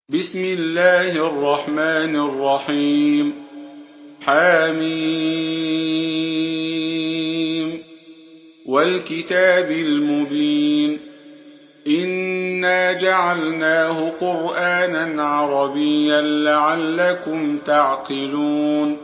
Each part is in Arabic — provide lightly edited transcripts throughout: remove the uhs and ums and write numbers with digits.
بسم الله الرحمن الرحيم حم والكتاب المبين إنا جعلناه قرآنا عربيا لعلكم تعقلون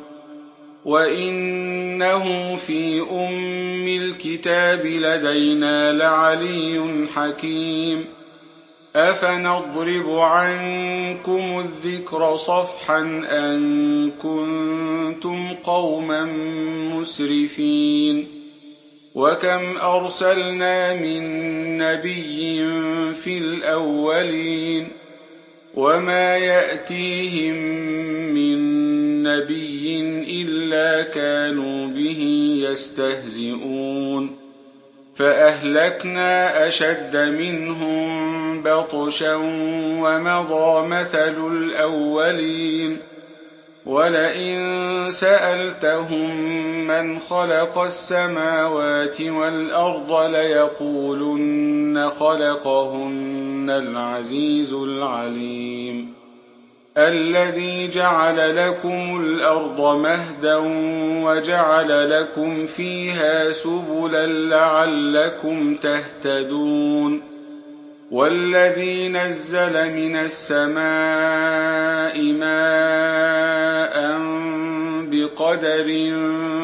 وإنه في أم الكتاب لدينا لعلي حكيم أفنضرب عنكم الذكر صفحا أن كنتم قوما مسرفين وكم أرسلنا من نبي في الأولين وما يأتيهم من نبي إلا كانوا به يستهزئون فأهلكنا أشد منهم بطشا ومضى مثل الأولين ولئن سألتهم من خلق السماوات والأرض ليقولن خلقهن العزيز العليم الذي جعل لكم الأرض مهدا وجعل لكم فيها سبلا لعلكم تهتدون والذي نزل من السماء ماء بقدر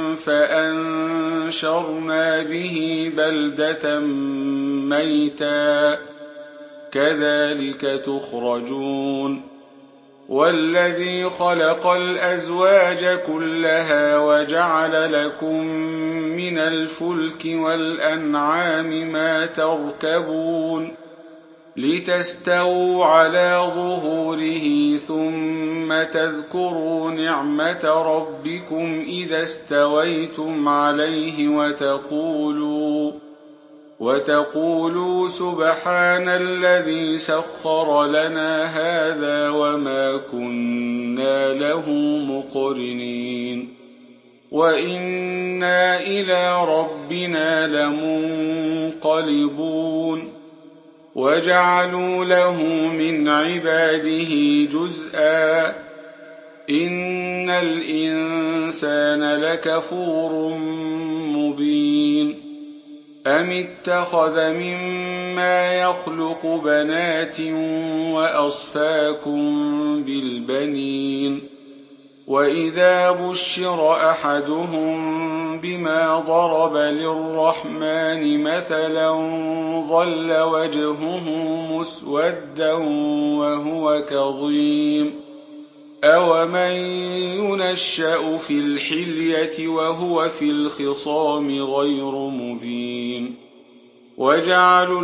فأنشرنا به بلدة ميتا كذلك تخرجون والذي خلق الأزواج كلها وجعل لكم من الفلك والأنعام ما تركبون لتستووا على ظهوره ثم تذكروا نعمة ربكم إذا استويتم عليه وتقولوا سبحان الذي سخر لنا هذا وما كنا له مقرنين وإنا إلى ربنا لمنقلبون وجعلوا له من عباده جزءا إن الإنسان لكفور مبين أم اتخذ مما يخلق بنات وأصفاكم بالبنين وإذا بشر أحدهم بما ضرب للرحمن مثلا ظل وجهه مسودا وهو كظيم أومن ينشأ في الحلية وهو في الخصام غير مبين وجعلوا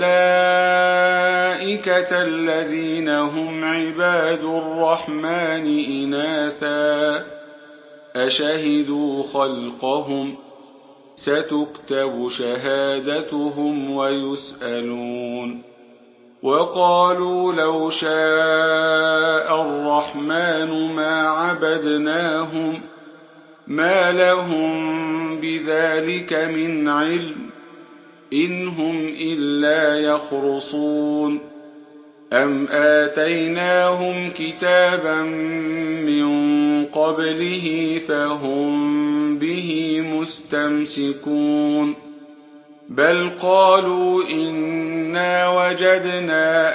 الملائكة الذين هم عباد الرحمن إناثا أشهدوا خلقهم ستكتب شهادتهم ويسألون وقالوا لو شاء الرحمن ما عبدناهم ما لهم بذلك من علم إن هم إلا يخرصون أم آتيناهم كتابا من قبله فهم به مستمسكون بل قالوا إنا وجدنا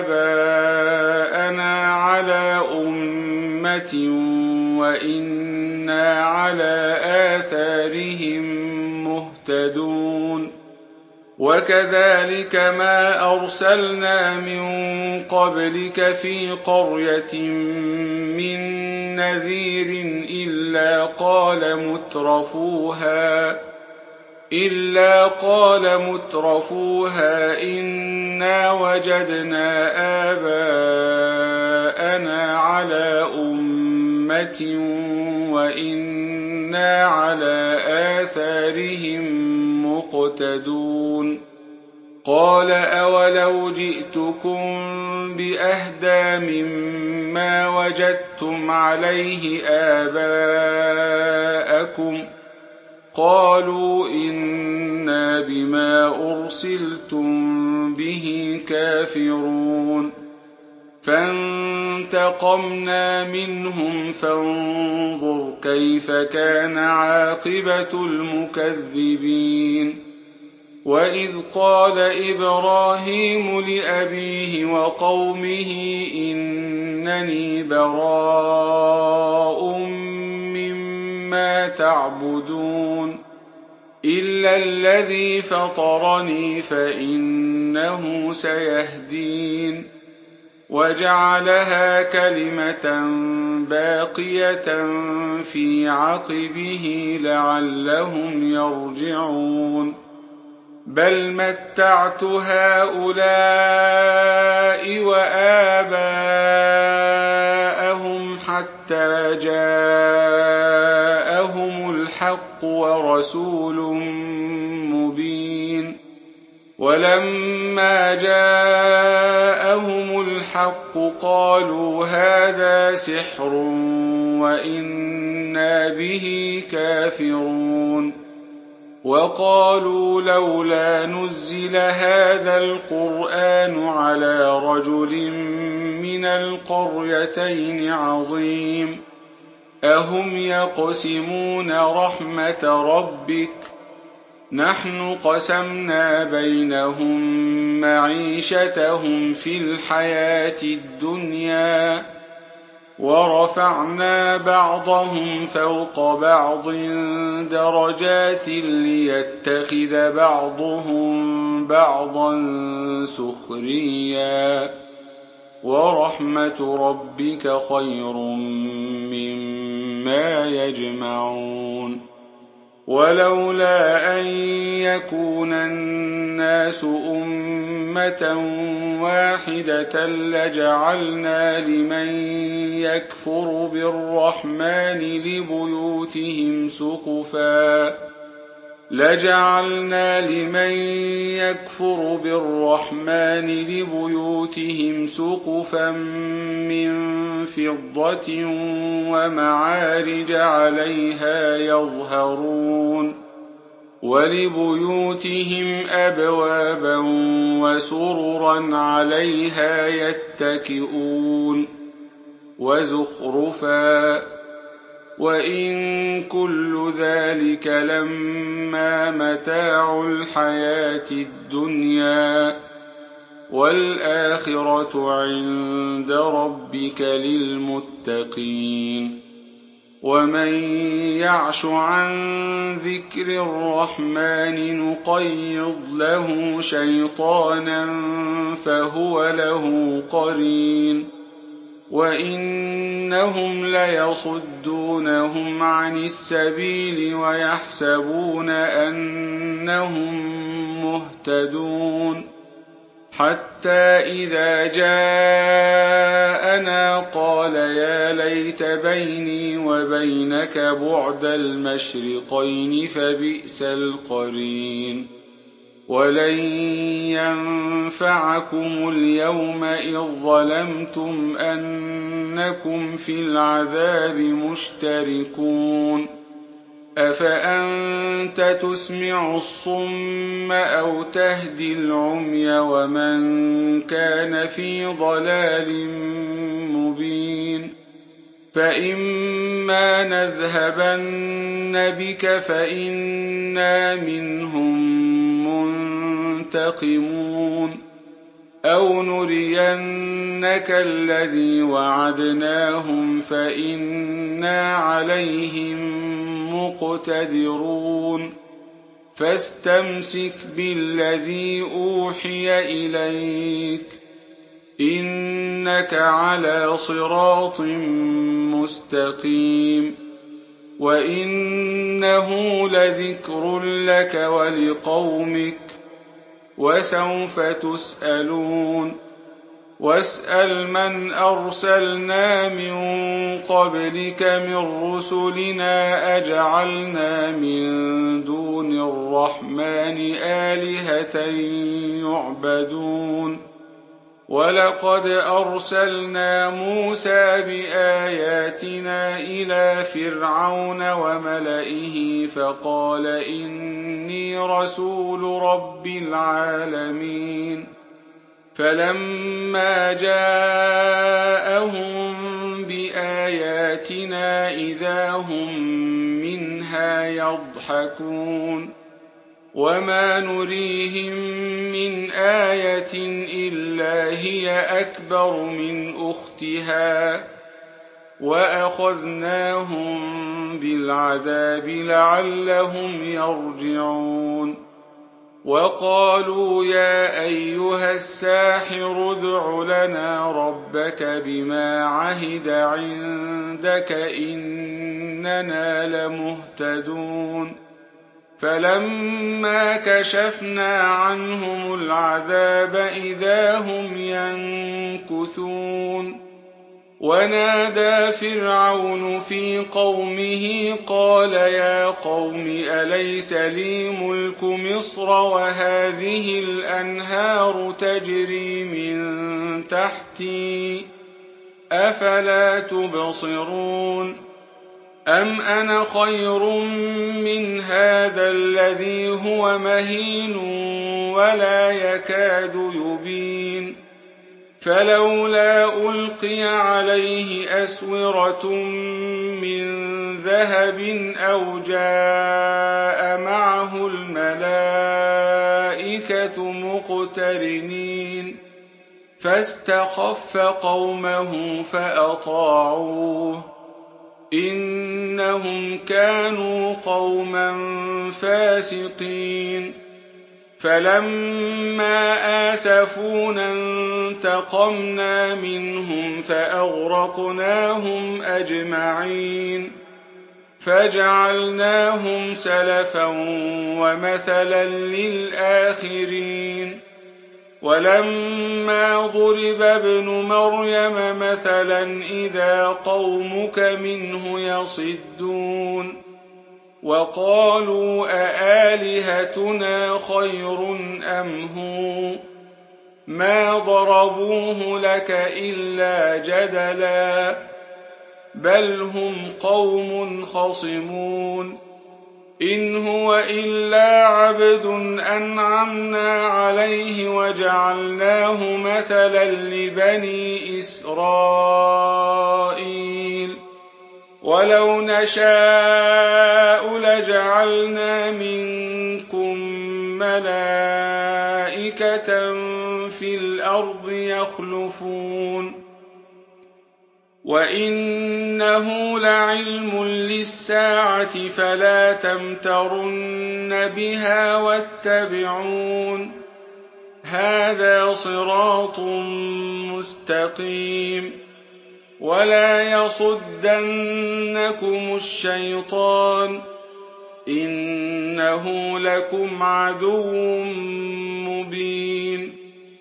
آباءنا على أمة وإنا على آثارهم مهتدون وكذلك ما أرسلنا من قبلك في قرية من نذير إلا قال مترفوها إنا وجدنا آباءنا على أمة وإنا على آثارهم مقتدون قال أولو جئتكم بأهدى مما وجدتم عليه آباءكم قالوا إنا بما أرسلتم به كافرون فانتقمنا منهم فانظر كيف كان عاقبة المكذبين وإذ قال إبراهيم لأبيه وقومه إنني براء مما تعبدون إلا الذي فطرني فإنه سيهدين وجعلها كلمة باقية في عقبه لعلهم يرجعون بل متعت هؤلاء وآباءهم حتى جاءهم الحق ورسول مبين ولما جاءهم الحق قالوا هذا سحر وإنا به كافرون وقالوا لولا نزل هذا القرآن على رجل من القريتين عظيم أهم يقسمون رحمة ربك نحن قسمنا بينهم معيشتهم في الحياة الدنيا ورفعنا بعضهم فوق بعض درجات ليتخذ بعضهم بعضا سخريا ورحمة ربك خير مما يجمعون ولولا أن يكون الناس أمة واحدة لجعلنا لمن يكفر بالرحمن لبيوتهم سقفا من فضة ومعارج عليها يظهرون ولبيوتهم أبوابا وسررا عليها يتكئون وزخرفا وإن كل ذلك لما متاع الحياة الدنيا والآخرة عند ربك للمتقين ومن يعش عن ذكر الرحمن نقيض له شيطانا فهو له قرين وإنهم ليصدونهم عن السبيل ويحسبون أنهم مهتدون حتى إذا جاءنا قال يا ليت بيني وبينك بعد المشرقين فبئس القرين ولن ينفعكم اليوم إذ ظلمتم أنكم في العذاب مشتركون أفأنت تسمع الصم أو تهدي العمي ومن كان في ضلال مبين فإما نذهبن بك فإنا منهم منتقمون أو نرينك الذي وعدناهم فإنا عليهم مقتدرون فاستمسك بالذي أوحي إليك إنك على صراط مستقيم وإنه لذكر لك ولقومك وسوف تسألون واسأل من أرسلنا من قبلك من رسلنا أجعلنا من دون الرحمن آلهة يعبدون ولقد أرسلنا موسى بآياتنا إلى فرعون وملئه فقال إني رسول رب العالمين فلما جاءهم بآياتنا إذا هم منها يضحكون وما نريهم من آية إلا هي أكبر من أختها وأخذناهم بالعذاب لعلهم يرجعون وقالوا يا أيها الساحر ادع لنا ربك بما عهد عندك إننا لمهتدون فلما كشفنا عنهم العذاب إذا هم ينكثون ونادى فرعون في قومه قال يا قوم أليس لي ملك مصر وهذه الأنهار تجري من تحتي أفلا تبصرون أم أنا خير من هذا الذي هو مهين ولا يكاد يبين فلولا ألقي عليه أسورة من ذهب أو جاء معه الملائكة مقترنين فاستخف قومه فأطاعوه إنهم كانوا قوما فاسقين فلما آسفونا انتقمنا منهم فأغرقناهم أجمعين فجعلناهم سلفا ومثلا للآخرين ولما ضرب ابن مريم مثلا إذا قومك منه يصدون وقالوا أآلهتنا خير أم هو ما ضربوه لك إلا جدلا بل هم قوم خصمون إن هو إلا عبد أنعمنا عليه وجعلناه مثلا لبني إسرائيل ولو نشاء لجعلنا منكم ملائكة في الأرض يخلفون وإنه لعلم للساعة فلا تمترن بها واتبعون هذا صراط مستقيم ولا يصدنكم الشيطان إنه لكم عدو مبين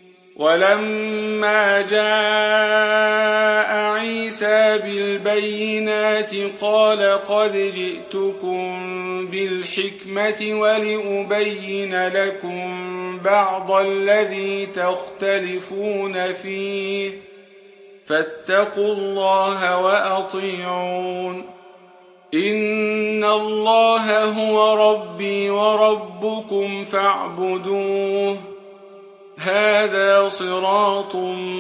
ولما جاء عيسى بالبينات قال قد جئتكم بالحكمة ولأبين لكم بعض الذي تختلفون فيه فاتقوا الله وأطيعون إن الله هو ربي وربكم فاعبدوه هذا صراط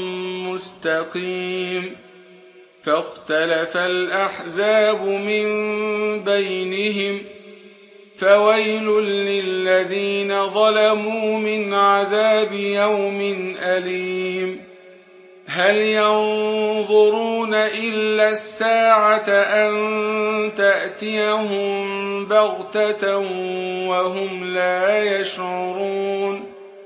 مستقيم فاختلف الأحزاب من بينهم فويل للذين ظلموا من عذاب يوم أليم هل ينظرون إلا الساعة أن تأتيهم بغتة وهم لا يشعرون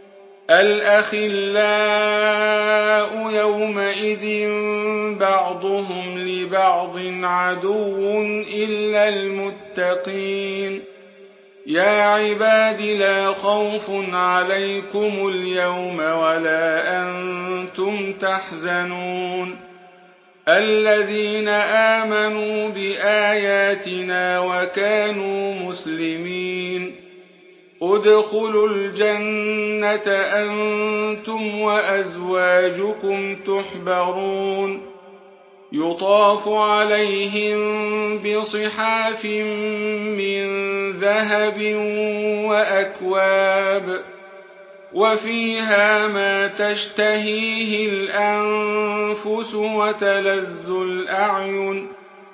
الأخلاء يومئذ بعضهم لبعض عدو إلا المتقين يا عباد لا خوف عليكم اليوم ولا أنتم تحزنون الذين آمنوا بآياتنا وكانوا مسلمين ادخلوا الجنة أنتم وأزواجكم تحبرون يطاف عليهم بصحاف من ذهب وأكواب وفيها ما تشتهيه الأنفس وتلذ الأعين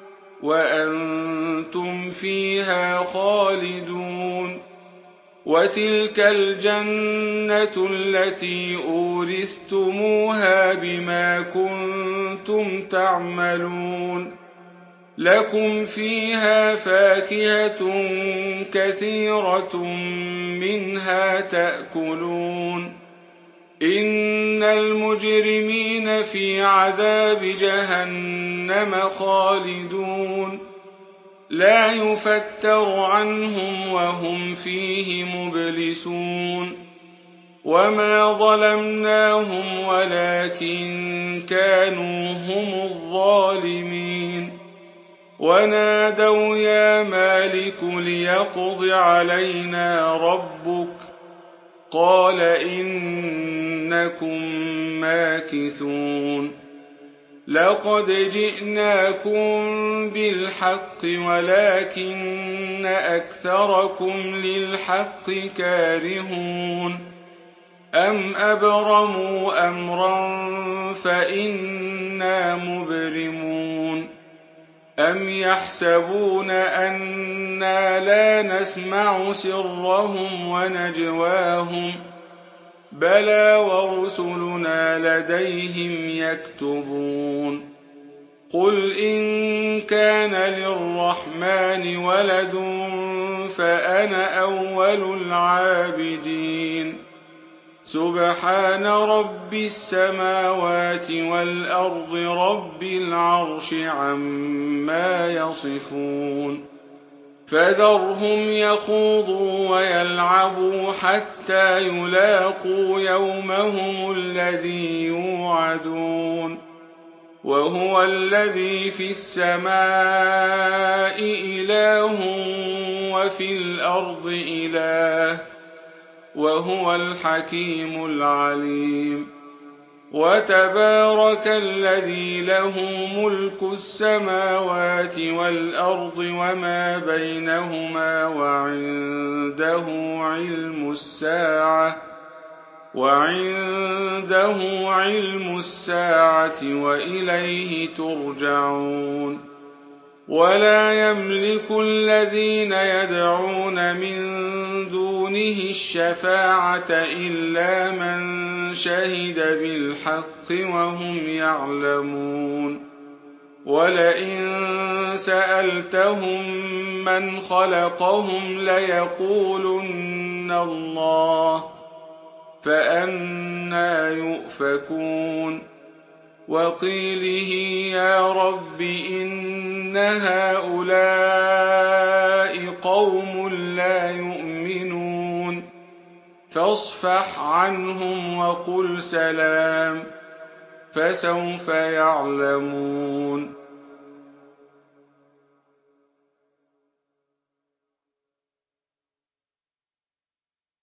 وأنتم فيها خالدون وتلك الجنة التي أورثتموها بما كنتم تعملون لكم فيها فاكهة كثيرة منها تأكلون إن المجرمين في عذاب جهنم خالدون لا يفتر عنهم وهم فيه مبلسون وما ظلمناهم ولكن كانوا هم الظالمين ونادوا يا مالك ليقض علينا ربك قال إنكم ماكثون لقد جئناكم بالحق ولكن أكثركم للحق كارهون أم أبرموا أمرا فإنا مبرمون أم يحسبون أنا لا نسمع سرهم ونجواهم بلى ورسلنا لديهم يكتبون قل إن كان للرحمن ولد فأنا أول العابدين سبحان رب السماوات والأرض رب العرش عما يصفون فذرهم يخوضوا ويلعبوا حتى يلاقوا يومهم الذي يوعدون وهو الذي في السماء إله وفي الأرض إله وهو الحكيم العليم وتبارك الذي له ملك السماوات والأرض وما بينهما وعنده علم الساعة وإليه ترجعون ولا يملك الذين يدعون من دونه الشفاعة إلا من شهد بالحق وهم يعلمون ولئن سألتهم من خلقهم ليقولن الله فأنى يؤفكون وقيله يا رب إن هؤلاء قوم لا يؤمنون فاصفح عنهم وقل سلام فسوف يعلمون